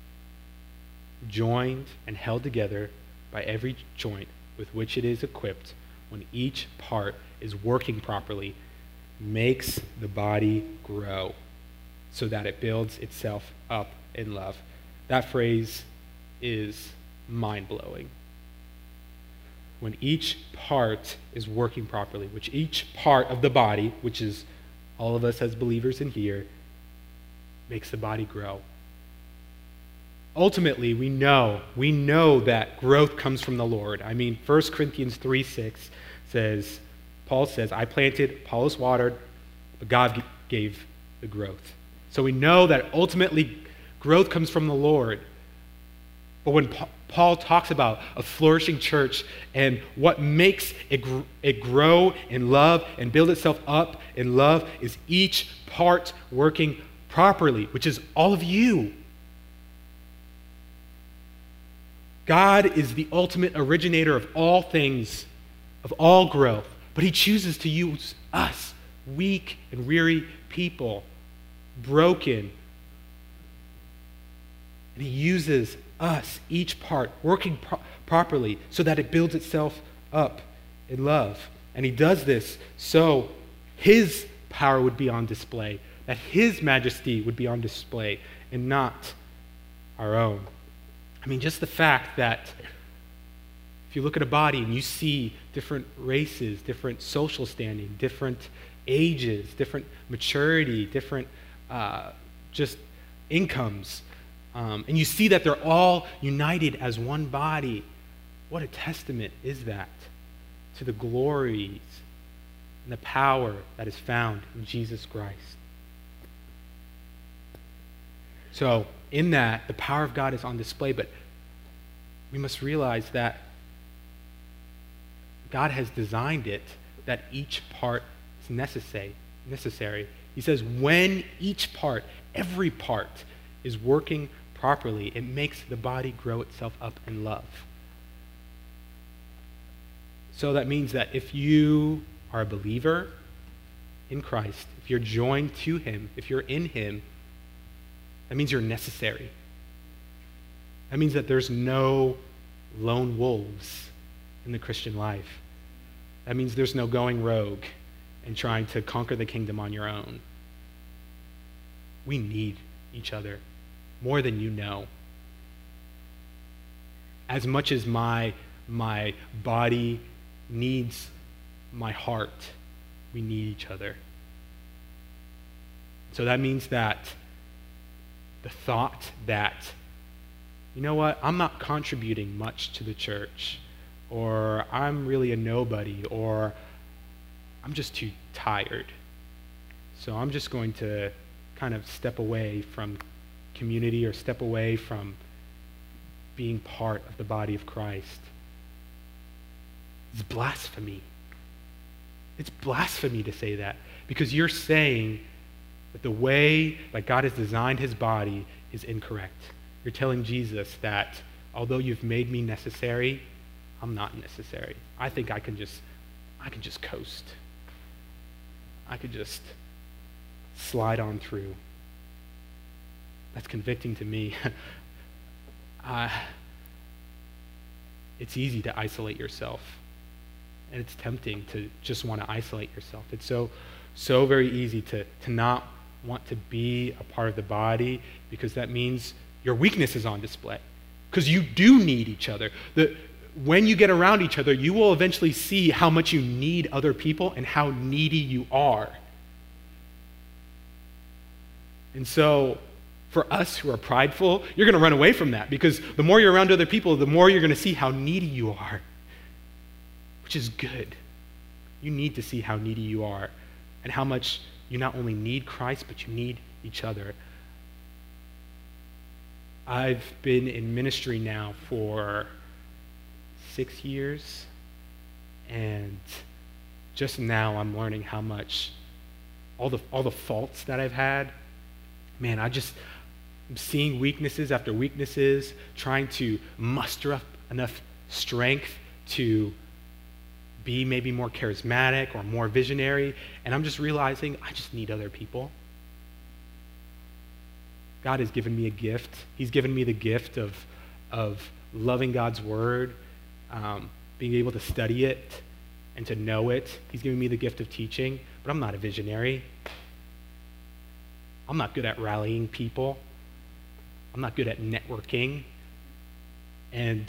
joined and held together by every joint with which it is equipped, when each part is working properly, makes the body grow so that it builds itself up in love. That phrase is mind-blowing. When each part is working properly, which each part of the body, which is all of us as believers in here, makes the body grow. Ultimately, we know, we know that growth comes from the Lord. I mean, First Corinthians three six says, Paul says, I planted, Apollos watered, but God gave the growth. So we know that ultimately growth comes from the Lord. But when Paul talks about a flourishing church and what makes it, gr- it grow in love and build itself up in love is each part working properly, which is all of you. God is the ultimate originator of all things, of all growth, but he chooses to use us, weak and weary people, broken. And he uses us, each part, working pro- properly so that it builds itself up in love. And he does this so his power would be on display, that his majesty would be on display, and not our own. I mean, just the fact that if you look at a body and you see different races, different social standing, different ages, different maturity, different uh, just incomes, um, and you see that they're all united as one body, what a testament is that to the glories and the power that is found in Jesus Christ. So, in that, the power of God is on display, but we must realize that God has designed it that each part is necessary. necessary. He says when each part, every part, is working properly, it makes the body grow itself up in love. So that means that if you are a believer in Christ, if you're joined to him, if you're in him, that means you're necessary. That means that there's no lone wolves in the Christian life. That means there's no going rogue and trying to conquer the kingdom on your own. We need each other more than you know. As much as my, my body needs my heart, we need each other. So that means that the thought that, you know what, I'm not contributing much to the church, or I'm really a nobody, or I'm just too tired, so I'm just going to kind of step away from community or step away from being part of the body of Christ. It's blasphemy. It's blasphemy to say that, because you're saying that the way that God has designed his body is incorrect. You're telling Jesus that although you've made me necessary, I'm not necessary. I think I can just, I can just coast. I could just slide on through. That's convicting to me. uh, it's easy to isolate yourself. And it's tempting to just want to isolate yourself. It's so, so very easy to, to not want to be a part of the body, because that means your weakness is on display. Because you do need each other. The, when you get around each other, you will eventually see how much you need other people and how needy you are. And so, for us who are prideful, you're going to run away from that, because the more you're around other people, the more you're going to see how needy you are, which is good. You need to see how needy you are and how much you not only need Christ, but you need each other. I've been in ministry now for six years, and just now I'm learning how much all the all the faults that I've had, man, I just, I'm seeing weaknesses after weaknesses, trying to muster up enough strength to be maybe more charismatic or more visionary, and I'm just realizing I just need other people. God has given me a gift. He's given me the gift of, of loving God's word, um, being able to study it and to know it. He's given me the gift of teaching, but I'm not a visionary. I'm not good at rallying people. I'm not good at networking. And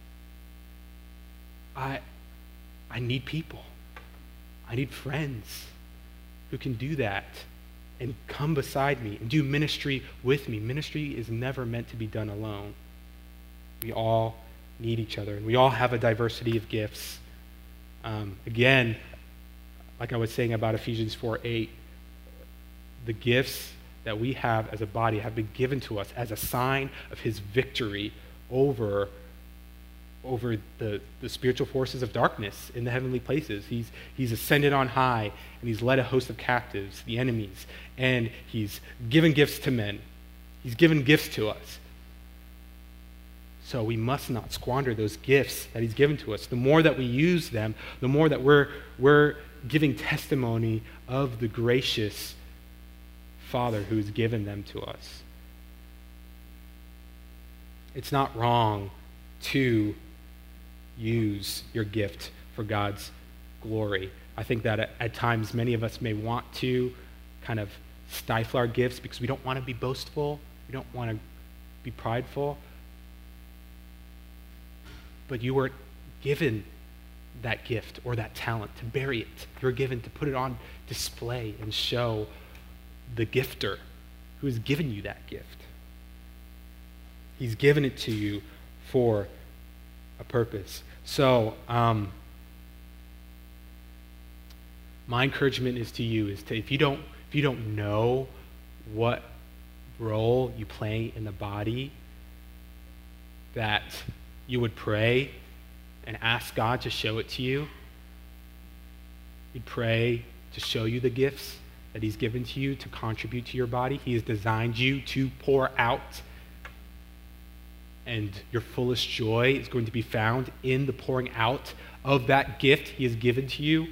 I, I need people. I need friends who can do that and come beside me and do ministry with me. Ministry is never meant to be done alone. We all need each other, and we all have a diversity of gifts. Um, again, like I was saying about Ephesians four eight, the gifts that we have as a body have been given to us as a sign of his victory over over the, the spiritual forces of darkness in the heavenly places. He's, he's ascended on high, and he's led a host of captives, the enemies, and he's given gifts to men. He's given gifts to us. So we must not squander those gifts that he's given to us. The more that we use them, the more that we're, we're giving testimony of the gracious Father who's given them to us. It's not wrong to use your gift for God's glory. I think that at, at times many of us may want to kind of stifle our gifts because we don't want to be boastful. We don't want to be prideful. But you weren't given that gift or that talent to bury it. You were given to put it on display and show the gifter who has given you that gift. He's given it to you for a purpose. So, um, my encouragement is to you is to if you don't if you don't know what role you play in the body, that you would pray and ask God to show it to you. You'd pray to show you the gifts that he's given to you to contribute to your body. He has designed you to pour out, and your fullest joy is going to be found in the pouring out of that gift he has given to you.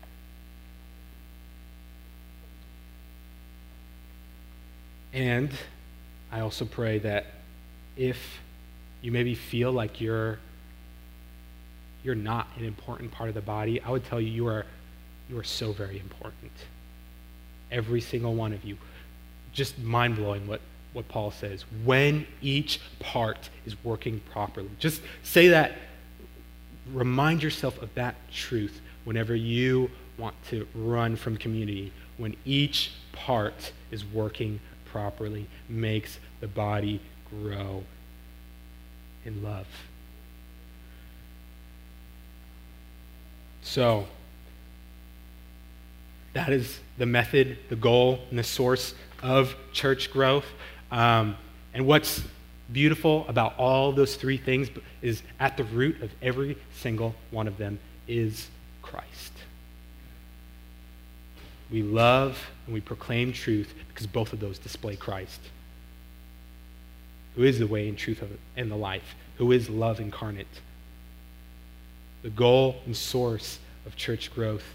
And I also pray that if you maybe feel like you're you're not an important part of the body, I would tell you you are you are so very important. Every single one of you. Just mind-blowing what, what Paul says. When each part is working properly. Just say that, remind yourself of that truth whenever you want to run from community. When each part is working properly, makes the body grow in love. So, that is the method, the goal, and the source of church growth. Um, and what's beautiful about all those three things is at the root of every single one of them is Christ. We love and we proclaim truth because both of those display Christ, who is the way and truth of it, and the life, who is love incarnate. The goal and source of church growth,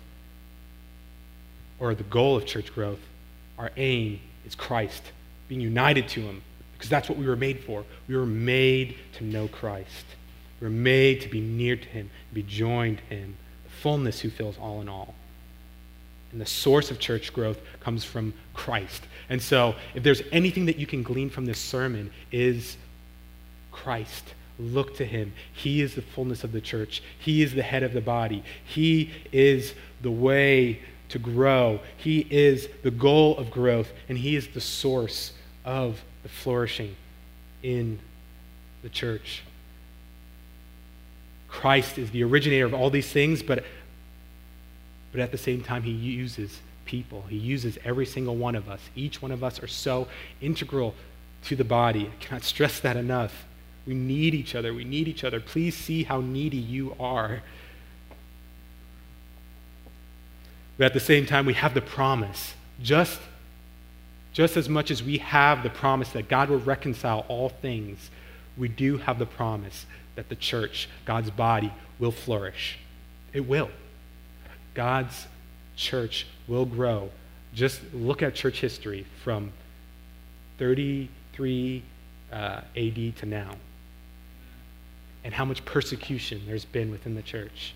or the goal of church growth, our aim is Christ, being united to him, because that's what we were made for. We were made to know Christ. We were made to be near to him, be joined to him, the fullness who fills all in all. And the source of church growth comes from Christ. And so, if there's anything that you can glean from this sermon, is Christ. Look to him. He is the fullness of the church. He is the head of the body. He is the way to grow. He is the goal of growth, and he is the source of the flourishing in the church. Christ is the originator of all these things, but, but at the same time, he uses people. He uses every single one of us. Each one of us are so integral to the body. I cannot stress that enough. We need each other. We need each other. Please see how needy you are. But at the same time, we have the promise. Just, just as much as we have the promise that God will reconcile all things, we do have the promise that the church, God's body, will flourish. It will. God's church will grow. Just look at church history from thirty-three uh, A D to now, and how much persecution there's been within the church.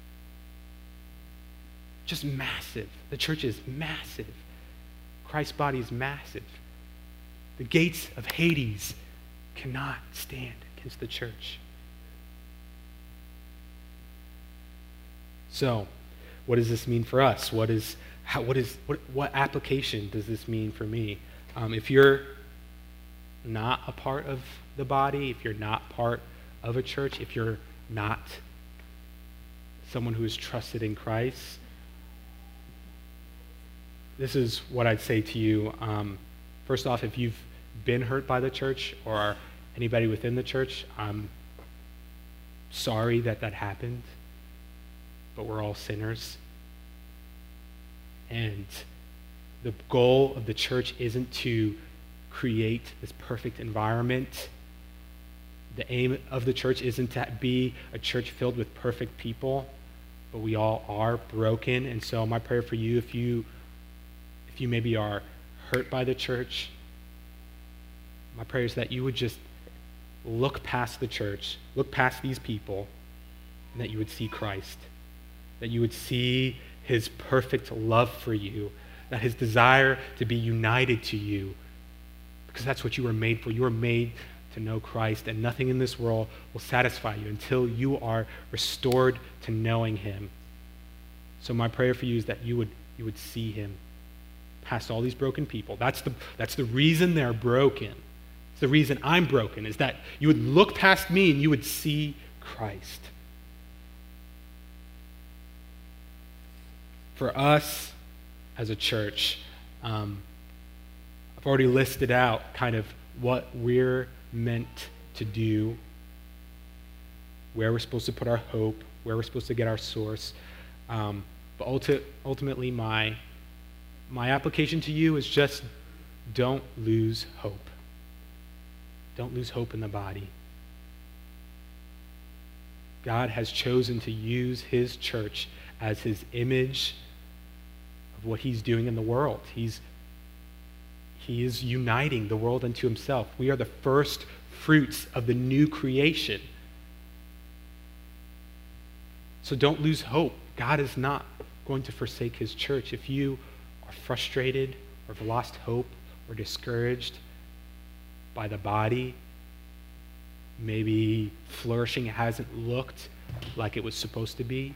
Just massive. The church is massive. Christ's body is massive. The gates of Hades cannot stand against the church. So, what does this mean for us? What is how, what is what, what application does this mean for me? Um, if you're not a part of the body, if you're not part of a church, if you're not someone who is trusted in Christ, this is what I'd say to you. Um, first off, if you've been hurt by the church or anybody within the church, I'm sorry that that happened, but we're all sinners. And the goal of the church isn't to create this perfect environment, The aim of the church isn't to be a church filled with perfect people, but we all are broken. And so my prayer for you, if you if you maybe are hurt by the church, my prayer is that you would just look past the church, look past these people, and that you would see Christ, that you would see his perfect love for you, that his desire to be united to you, because that's what you were made for. You were made to know Christ, and nothing in this world will satisfy you until you are restored to knowing him. So my prayer for you is that you would you would see him past all these broken people. That's the that's the reason they're broken. It's the reason I'm broken, is that you would look past me and you would see Christ. For us as a church, um, I've already listed out kind of what we're meant to do, where we're supposed to put our hope, where we're supposed to get our source. Um, but ulti- ultimately, my, my application to you is just don't lose hope. Don't lose hope in the body. God has chosen to use his church as his image of what he's doing in the world. He's He is uniting the world unto himself. We are the first fruits of the new creation. So don't lose hope. God is not going to forsake his church. If you are frustrated or have lost hope or discouraged by the body, maybe flourishing hasn't looked like it was supposed to be,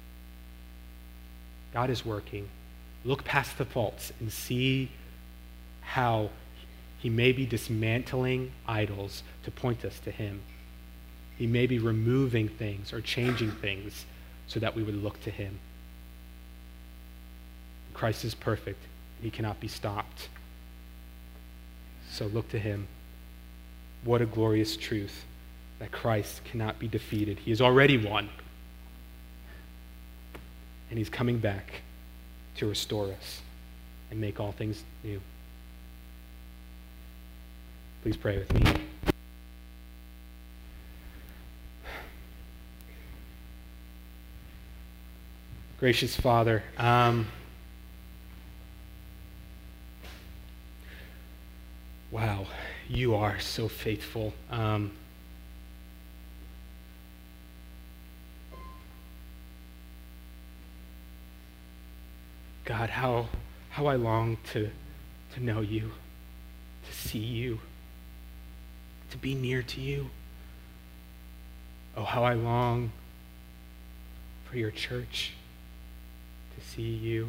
God is working. Look past the faults and see how he may be dismantling idols to point us to him. He may be removing things or changing things so that we would look to him. Christ is perfect. He cannot be stopped. So look to him. What a glorious truth that Christ cannot be defeated. He has already won. And he's coming back to restore us and make all things new. Please pray with me. Gracious Father, um, wow, you are so faithful. Um, God, how how I long to to know you, to see you, to be near to you. Oh, how I long for your church, to see you.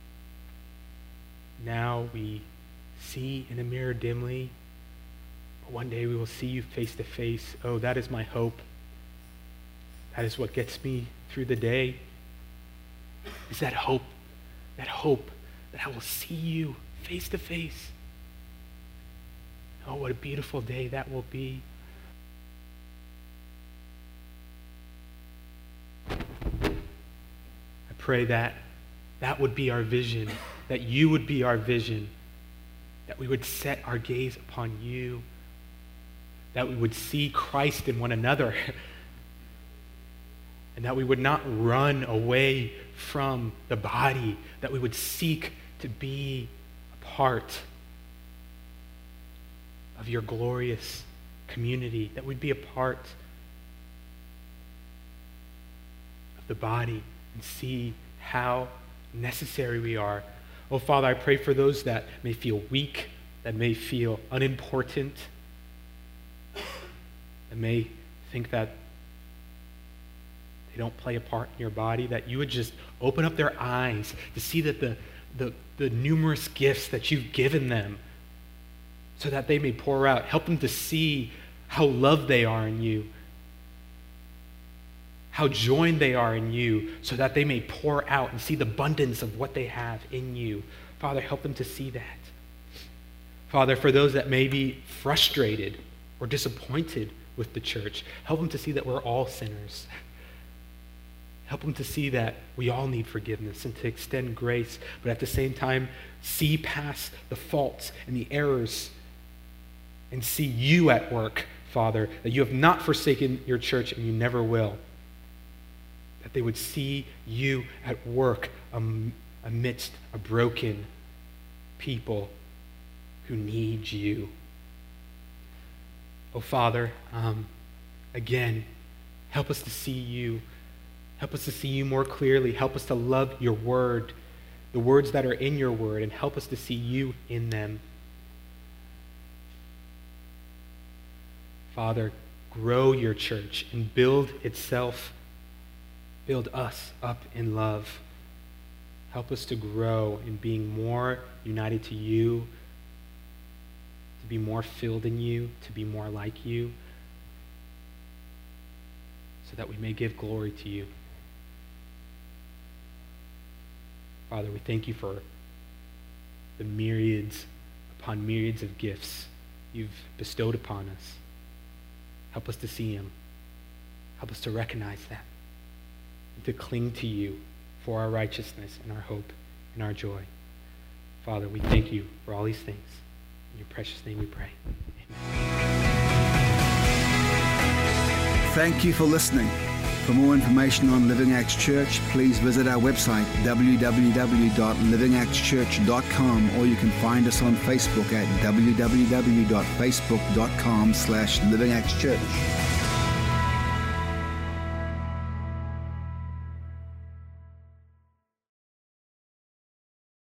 Now we see in a mirror dimly, but one day we will see you face to face. Oh, that is my hope. That is what gets me through the day. Is that hope, that hope that I will see you face to face. Oh, what a beautiful day that will be. I pray that that would be our vision, that you would be our vision, that we would set our gaze upon you, that we would see Christ in one another, and that we would not run away from the body, that we would seek to be a part of your glorious community, that we'd be a part of the body and see how necessary we are. Oh, Father, I pray for those that may feel weak, that may feel unimportant, that may think that they don't play a part in your body, that you would just open up their eyes to see that the, the, the numerous gifts that you've given them, so that they may pour out. Help them to see how loved they are in you, how joined they are in you, so that they may pour out and see the abundance of what they have in you. Father, help them to see that. Father, for those that may be frustrated or disappointed with the church, help them to see that we're all sinners. Help them to see that we all need forgiveness and to extend grace, but at the same time, see past the faults and the errors and see you at work Father, that you have not forsaken your church and you never will. That they would see you at work um, amidst a broken people who need you. Oh, Father, um, again, help us to see you. Help us to see you more clearly. Help us to love your word, the words that are in your word, and help us to see you in them. Father, grow your church and build itself, build us up in love. Help us to grow in being more united to you, to be more filled in you, to be more like you, so that we may give glory to you. Father, we thank you for the myriads upon myriads of gifts you've bestowed upon us. Help us to see them. Help us to recognize that and to cling to you for our righteousness and our hope and our joy. Father, we thank you for all these things. In your precious name we pray. Amen. Thank you for listening. For more information on Living Acts Church, please visit our website, w w w dot living acts church dot com, or you can find us on Facebook at w w w dot facebook dot com slash living acts church.